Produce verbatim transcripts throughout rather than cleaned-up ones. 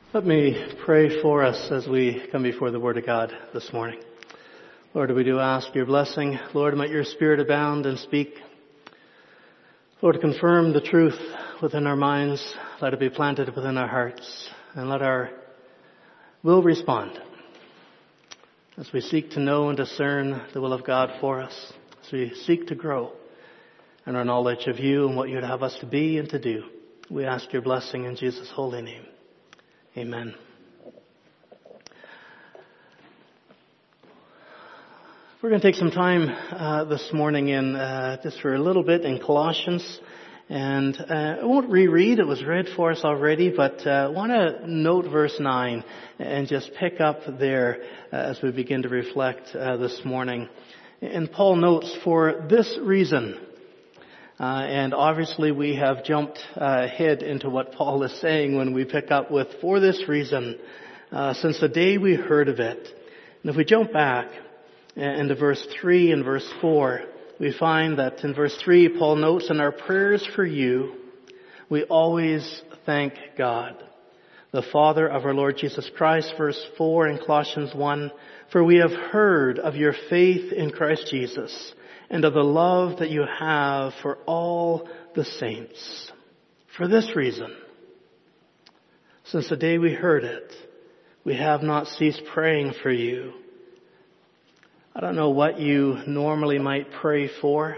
Let me pray for us as we come before the Word of God this morning. Lord, we do ask your blessing. Lord, might your Spirit abound and speak. Lord, confirm the truth within our minds. Let it be planted within our hearts. And let our will respond as we seek to know and discern the will of God for us. As we seek to grow in our knowledge of you and what you'd have us to be and to do. We ask your blessing in Jesus' holy name. Amen. We're going to take some time uh, this morning in uh, just for a little bit in Colossians, and uh, I won't reread. It was read for us already, but uh, I want to note verse nine and just pick up there uh, as we begin to reflect uh, this morning. And Paul notes, for this reason. Uh, and obviously we have jumped uh, ahead into what Paul is saying when we pick up with, for this reason, uh, since the day we heard of it. And if we jump back into verse three and verse four, we find that in verse three, Paul notes, in our prayers for you, we always thank God, the Father of our Lord Jesus Christ. Verse four in Colossians one, for we have heard of your faith in Christ Jesus, and of the love that you have for all the saints. For this reason, since the day we heard it, we have not ceased praying for you. I don't know what you normally might pray for,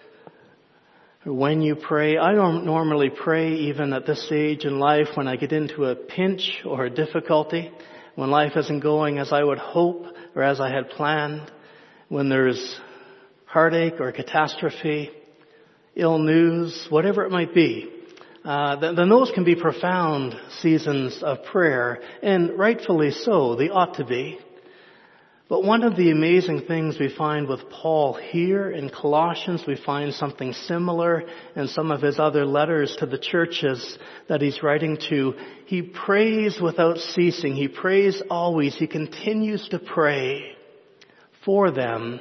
or when you pray. I don't normally pray even at this stage in life when I get into a pinch or a difficulty, when life isn't going as I would hope or as I had planned, when there's heartache or catastrophe, ill news, whatever it might be. Uh, then, then those can be profound seasons of prayer, and rightfully so, they ought to be. But one of the amazing things we find with Paul here in Colossians, we find something similar in some of his other letters to the churches that he's writing to. He prays without ceasing. He prays always. He continues to pray for them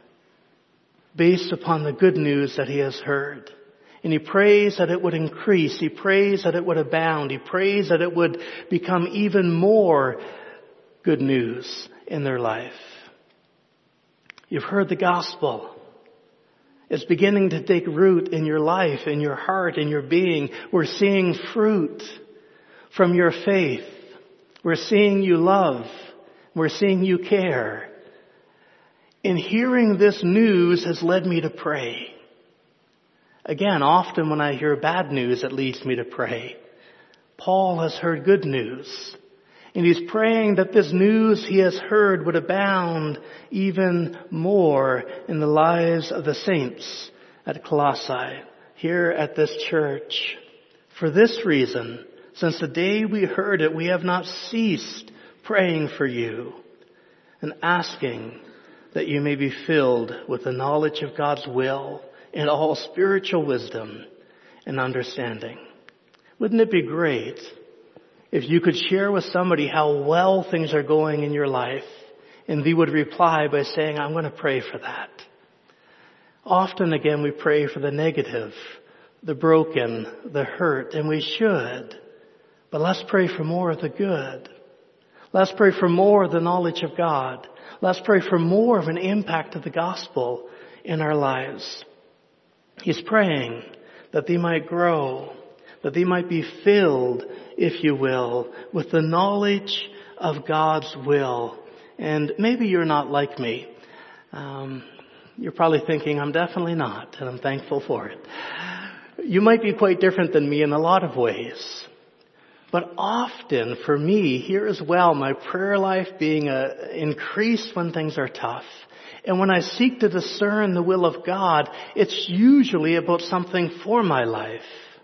based upon the good news that he has heard. And he prays that it would increase. He prays that it would abound. He prays that it would become even more good news in their life. You've heard the gospel. It's beginning to take root in your life, in your heart, in your being. We're seeing fruit from your faith. We're seeing you love. We're seeing you care. And hearing this news has led me to pray. Again, often when I hear bad news, it leads me to pray. Paul has heard good news. And he's praying that this news he has heard would abound even more in the lives of the saints at Colossae, here at this church. For this reason, since the day we heard it, we have not ceased praying for you and asking that you may be filled with the knowledge of God's will and all spiritual wisdom and understanding. Wouldn't it be great if you could share with somebody how well things are going in your life, and they would reply by saying, I'm going to pray for that. Often, again, we pray for the negative, the broken, the hurt, and we should. But let's pray for more of the good. Let's pray for more of the knowledge of God. Let's pray for more of an impact of the gospel in our lives. He's praying that they might grow, that they might be filled, if you will, with the knowledge of God's will. And maybe you're not like me. Um, you're probably thinking, I'm definitely not, and I'm thankful for it. You might be quite different than me in a lot of ways. But often, for me, here as well, my prayer life being uh, increased when things are tough. And when I seek to discern the will of God, it's usually about something for my life.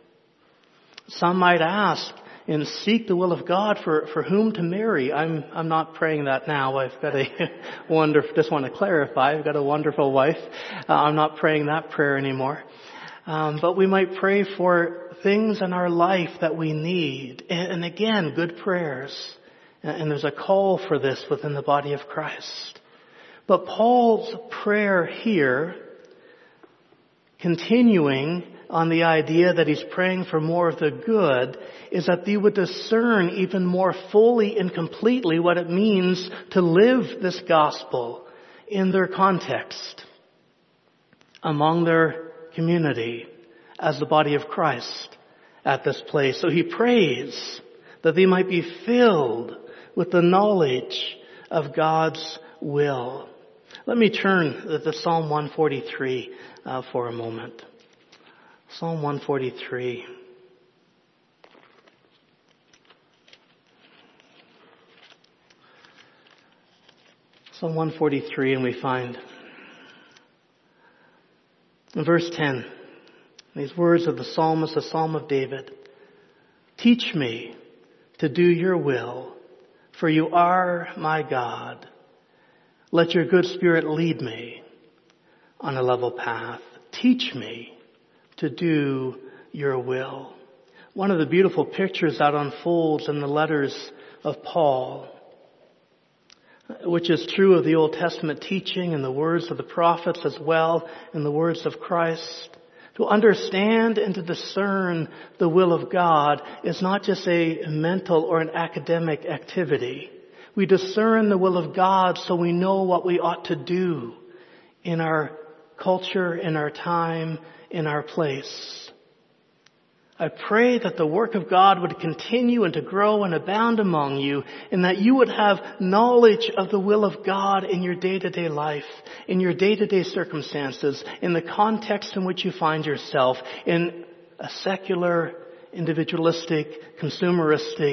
Some might ask and seek the will of God for, for whom to marry. I'm, I'm not praying that now. I've got a wonderful, just want to clarify, I've got a wonderful wife. Uh, I'm not praying that prayer anymore. Um, but we might pray for things in our life that we need. And, and again, good prayers. And, and there's a call for this within the body of Christ. But Paul's prayer here, continuing on the idea that he's praying for more of the good is that they would discern even more fully and completely what it means to live this gospel in their context, among their community, as the body of Christ at this place. So he prays that they might be filled with the knowledge of God's will. Let me turn to Psalm one forty-three uh, for a moment. Psalm one forty-three. Psalm one forty-three, and we find in verse ten, these words of the psalmist, the Psalm of David. Teach me to do your will, for you are my God. Let your good spirit lead me on a level path. Teach me to do your will. One of the beautiful pictures that unfolds in the letters of Paul, which is true of the Old Testament teaching and the words of the prophets as well, and the words of Christ. To understand and to discern the will of God is not just a mental or an academic activity. We discern the will of God so we know what we ought to do in our culture, in our time, in our place. I pray that the work of God would continue and to grow and abound among you, and that you would have knowledge of the will of God in your day-to-day life, in your day-to-day circumstances, in the context in which you find yourself, in a secular, individualistic, consumeristic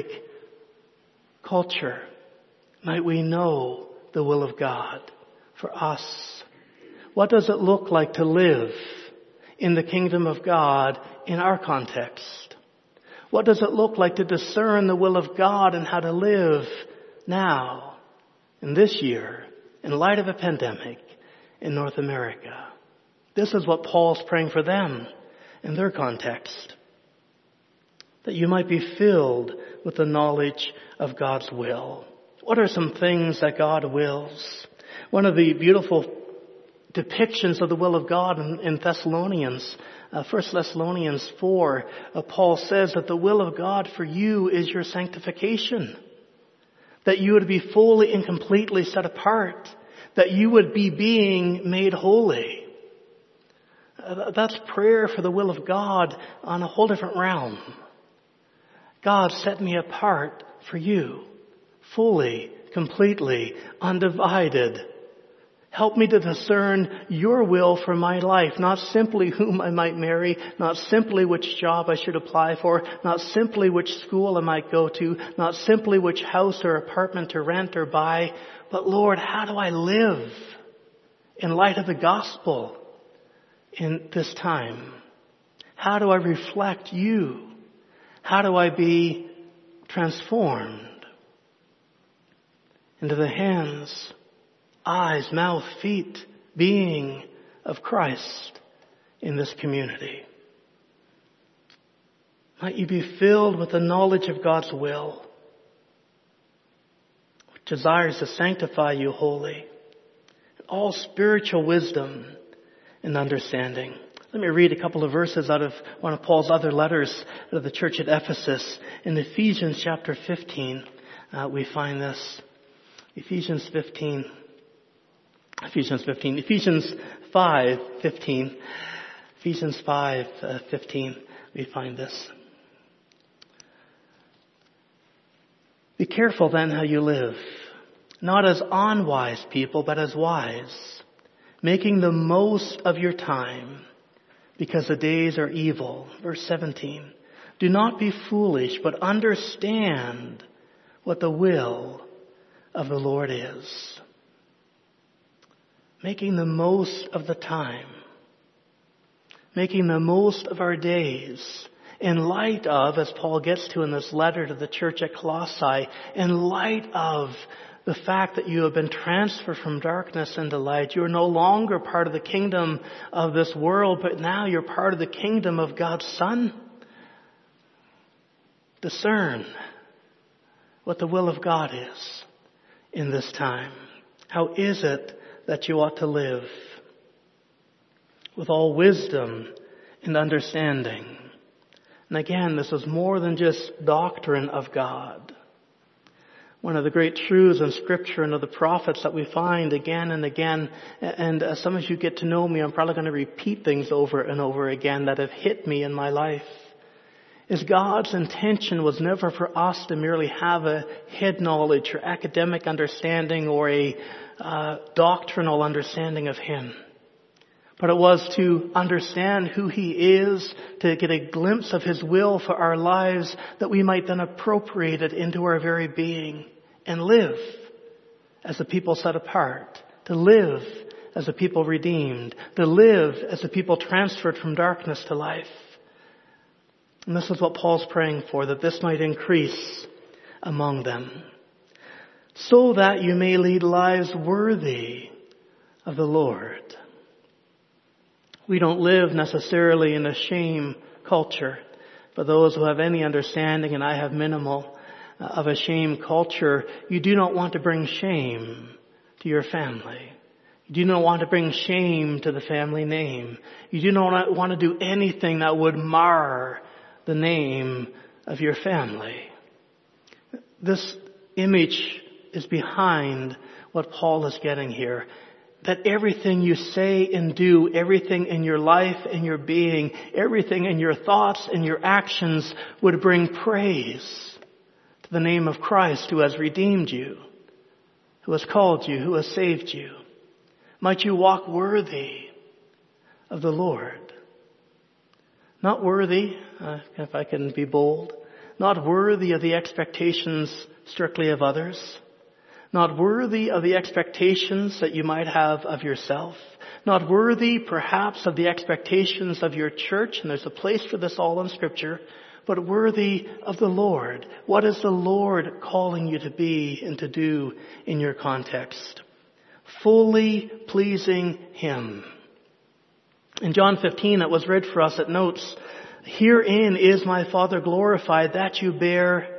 culture. Might we know the will of God for us? What does it look like to live in the kingdom of God in our context? What does it look like to discern the will of God and how to live now, in this year, in light of a pandemic in North America? This is what Paul's praying for them in their context. That you might be filled with the knowledge of God's will. What are some things that God wills? One of the beautiful depictions of the will of God in, in Thessalonians, uh, First Thessalonians four, uh, Paul says that the will of God for you is your sanctification. That you would be fully and completely set apart. That you would be being made holy. Uh, that's prayer for the will of God on a whole different realm. God, set me apart for you. Fully, completely, undivided. Help me to discern your will for my life, not simply whom I might marry, not simply which job I should apply for, not simply which school I might go to, not simply which house or apartment to rent or buy, but Lord, how do I live in light of the gospel in this time? How do I reflect you? How do I be transformed into the hands, eyes, mouth, feet, being of Christ in this community? Might you be filled with the knowledge of God's will, which desires to sanctify you wholly, all spiritual wisdom and understanding. Let me read a couple of verses out of one of Paul's other letters to the church at Ephesus. In Ephesians chapter fifteen, uh, we find this. Ephesians fifteen. Ephesians fifteen. Ephesians five fifteen. Ephesians five fifteen. We find this. Be careful then how you live, not as unwise people, but as wise, making the most of your time, because the days are evil. Verse seventeen. Do not be foolish, but understand what the will of the Lord is. Making the most of the time. Making the most of our days. In light of, as Paul gets to in this letter to the church at Colossae, in light of the fact that you have been transferred from darkness into light. You are no longer part of the kingdom of this world, but now you're part of the kingdom of God's Son. Discern what the will of God is in this time. How is it that you ought to live? With all wisdom and understanding. And again, this is more than just doctrine of God. One of the great truths in Scripture and of the prophets that we find again and again, and as some of you get to know me, I'm probably going to repeat things over and over again that have hit me in my life, is God's intention was never for us to merely have a head knowledge or academic understanding or a uh, doctrinal understanding of Him. But it was to understand who He is, to get a glimpse of His will for our lives, that we might then appropriate it into our very being and live as a people set apart, to live as a people redeemed, to live as a people transferred from darkness to life. And this is what Paul's praying for, that this might increase among them, so that you may lead lives worthy of the Lord. We don't live necessarily in a shame culture. For those who have any understanding, and I have minimal, uh, of a shame culture, you do not want to bring shame to your family. You do not want to bring shame to the family name. You do not want to do anything that would mar the name of your family. This image is behind what Paul is getting here. That everything you say and do, everything in your life and your being, everything in your thoughts and your actions would bring praise to the name of Christ, who has redeemed you, who has called you, who has saved you. Might you walk worthy of the Lord. Not worthy, uh, if I can be bold, not worthy of the expectations strictly of others. Not worthy of the expectations that you might have of yourself. Not worthy, perhaps, of the expectations of your church, and there's a place for this all in Scripture, but worthy of the Lord. What is the Lord calling you to be and to do in your context? Fully pleasing Him. In John fifteen, it was read for us at notes, "Herein is my Father glorified, that you bear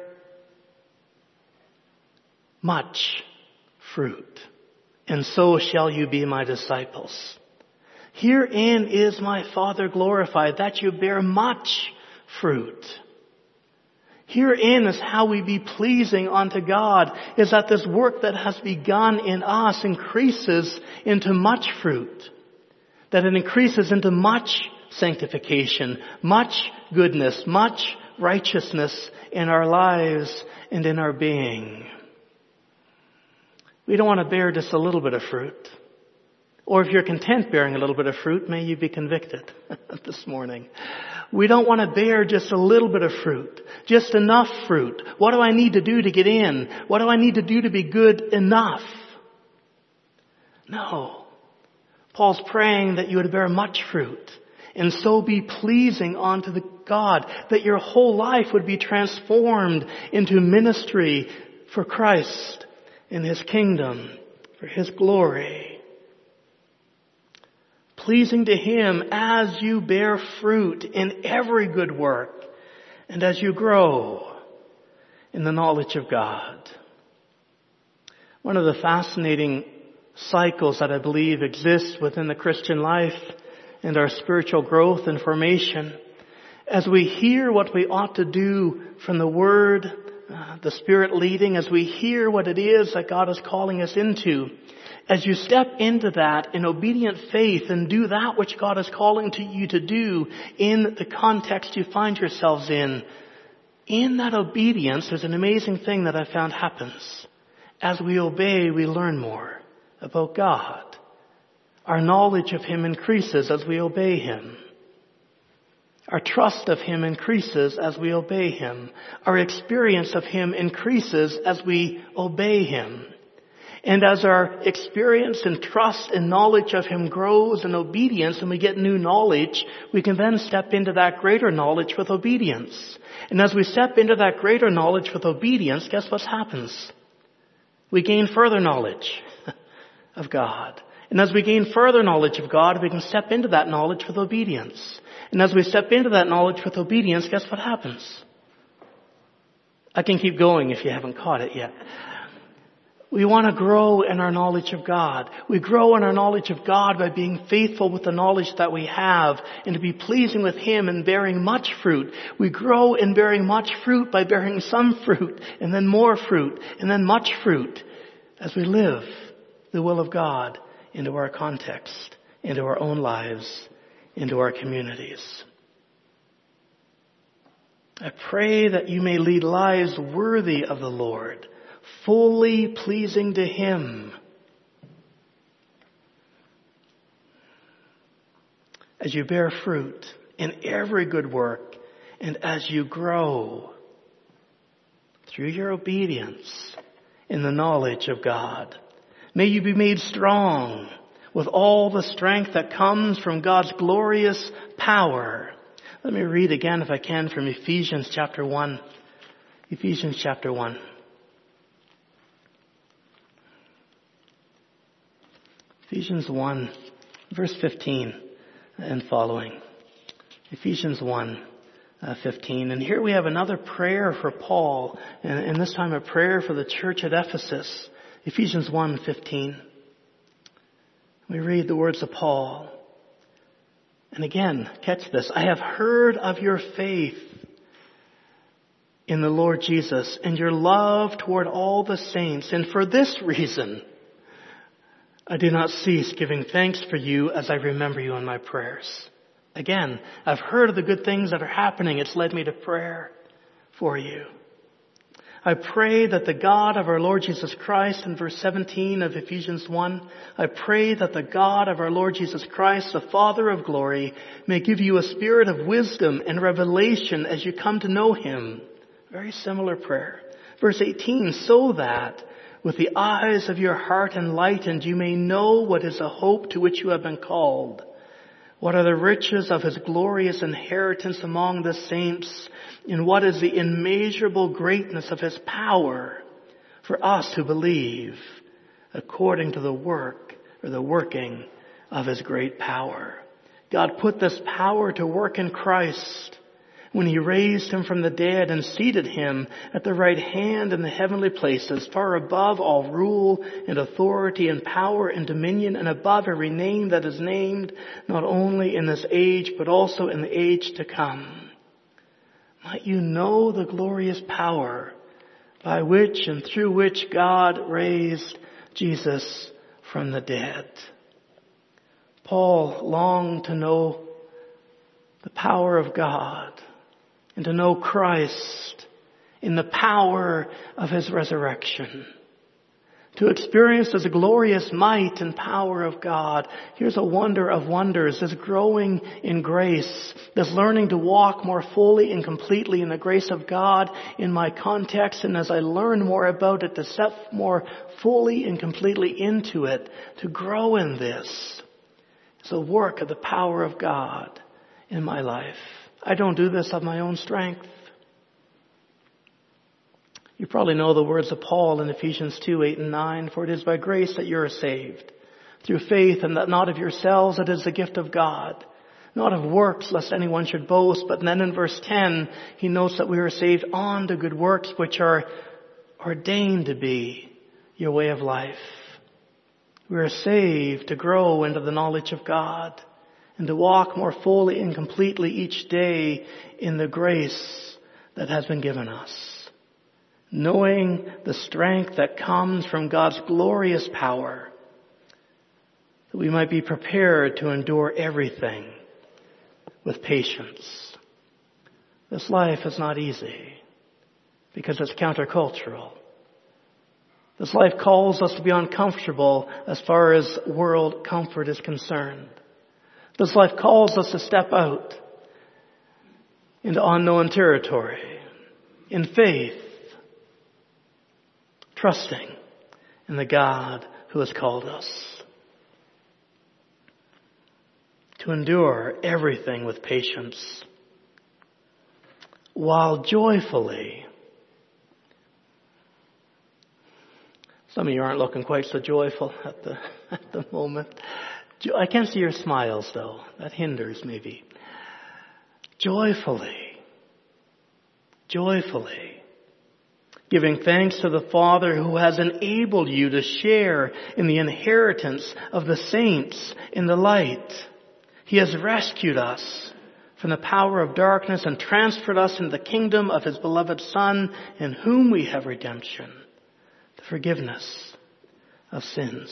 much fruit, and so shall you be my disciples." Herein is my Father glorified, that you bear much fruit. Herein is how we be pleasing unto God, is that this work that has begun in us increases into much fruit. That it increases into much sanctification, much goodness, much righteousness in our lives and in our being. We don't want to bear just a little bit of fruit. Or if you're content bearing a little bit of fruit, may you be convicted this morning. We don't want to bear just a little bit of fruit, just enough fruit. What do I need to do to get in? What do I need to do to be good enough? No. Paul's praying that you would bear much fruit and so be pleasing unto the God, that your whole life would be transformed into ministry for Christ in His kingdom, for His glory. Pleasing to Him as you bear fruit in every good work and as you grow in the knowledge of God. One of the fascinating cycles that I believe exists within the Christian life and our spiritual growth and formation, as we hear what we ought to do from the Word, uh, the Spirit leading, as we hear what it is that God is calling us into, as you step into that in obedient faith and do that which God is calling to you to do in the context you find yourselves in, in that obedience, there's an amazing thing that I found happens. As we obey, we learn more about God. Our knowledge of Him increases as we obey Him. Our trust of Him increases as we obey Him. Our experience of Him increases as we obey Him. And as our experience and trust and knowledge of Him grows in obedience and we get new knowledge, we can then step into that greater knowledge with obedience. And as we step into that greater knowledge with obedience, guess what happens? We gain further knowledge of God. And as we gain further knowledge of God, we can step into that knowledge with obedience. And as we step into that knowledge with obedience, guess what happens? I can keep going if you haven't caught it yet. We want to grow in our knowledge of God. We grow in our knowledge of God by being faithful with the knowledge that we have and to be pleasing with Him and bearing much fruit. We grow in bearing much fruit by bearing some fruit and then more fruit and then much fruit as we live the will of God into our context, into our own lives, into our communities. I pray that you may lead lives worthy of the Lord, fully pleasing to Him. As you bear fruit in every good work and as you grow through your obedience in the knowledge of God. May you be made strong with all the strength that comes from God's glorious power. Let me read again, if I can, from Ephesians chapter one. Ephesians chapter one. Ephesians one, verse fifteen and following. Ephesians one, uh, fifteen. And here we have another prayer for Paul, and, and this time a prayer for the church at Ephesus. Ephesians one, fifteen. We read the words of Paul. And again, catch this. I have heard of your faith in the Lord Jesus and your love toward all the saints. And for this reason, I do not cease giving thanks for you as I remember you in my prayers. Again, I've heard of the good things that are happening. It's led me to prayer for you. I pray that the God of our Lord Jesus Christ, in verse seventeen of Ephesians one, I pray that the God of our Lord Jesus Christ, the Father of glory, may give you a spirit of wisdom and revelation as you come to know Him. Very similar prayer. Verse eighteen, so that with the eyes of your heart enlightened, you may know what is the hope to which you have been called. What are the riches of His glorious inheritance among the saints? And what is the immeasurable greatness of His power for us who believe, according to the work or the working of His great power? God put this power to work in Christ when He raised Him from the dead and seated Him at the right hand in the heavenly places, far above all rule and authority and power and dominion, and above every name that is named, not only in this age, but also in the age to come. Might you know the glorious power by which and through which God raised Jesus from the dead. Paul longed to know the power of God and to know Christ in the power of His resurrection. To experience this glorious might and power of God. Here's a wonder of wonders, this growing in grace, this learning to walk more fully and completely in the grace of God in my context, and as I learn more about it, to step more fully and completely into it, to grow in this. It's a work of the power of God in my life. I don't do this of my own strength. You probably know the words of Paul in Ephesians two, eight and nine. For it is by grace that you are saved, through faith, and that not of yourselves, it is the gift of God. Not of works, lest anyone should boast. But then in verse ten, he notes that we are saved on to good works, which are ordained to be your way of life. We are saved to grow into the knowledge of God and to walk more fully and completely each day in the grace that has been given us. Knowing the strength that comes from God's glorious power, that we might be prepared to endure everything with patience. This life is not easy because it's countercultural. This life calls us to be uncomfortable as far as world comfort is concerned. This life calls us to step out into unknown territory in faith, trusting in the God who has called us. To endure everything with patience, while joyfully. Some of you aren't looking quite so joyful at the, at the moment. I can see your smiles though. That hinders maybe. Joyfully. Joyfully. giving thanks to the Father who has enabled you to share in the inheritance of the saints in the light. He has rescued us from the power of darkness and transferred us into the kingdom of His beloved Son, in whom we have redemption, the forgiveness of sins.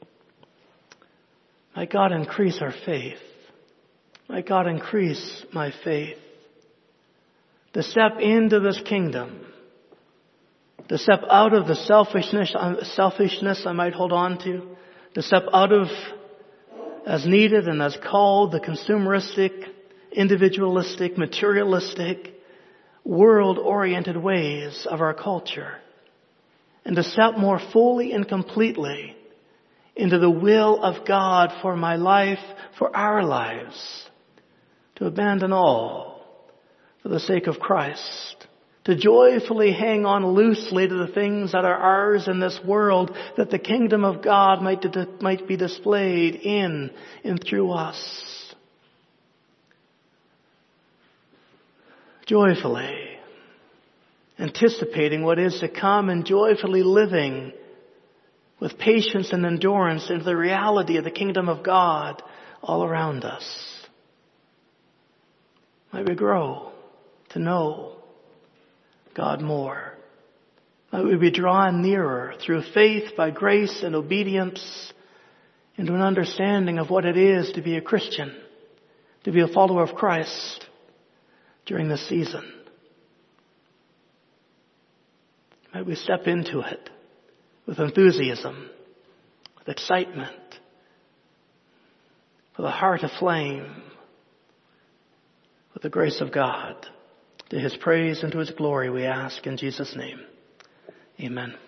My God, increase our faith. My God, increase my faith. To step into this kingdom, to step out of the selfishness, selfishness I might hold on to, to step out of, as needed and as called, the consumeristic, individualistic, materialistic, world-oriented ways of our culture, and to step more fully and completely into the will of God for my life, for our lives, to abandon all for the sake of Christ, to joyfully hang on loosely to the things that are ours in this world, that the kingdom of God might, might be displayed in and through us. Joyfully anticipating what is to come and joyfully living with patience and endurance into the reality of the kingdom of God all around us. Might we grow to know God more. Might we be drawn nearer through faith, by grace and obedience, into an understanding of what it is to be a Christian, to be a follower of Christ during this season. Might we step into it with enthusiasm, with excitement, with a heart aflame, with the grace of God. To His praise and to His glory we ask in Jesus' name. Amen.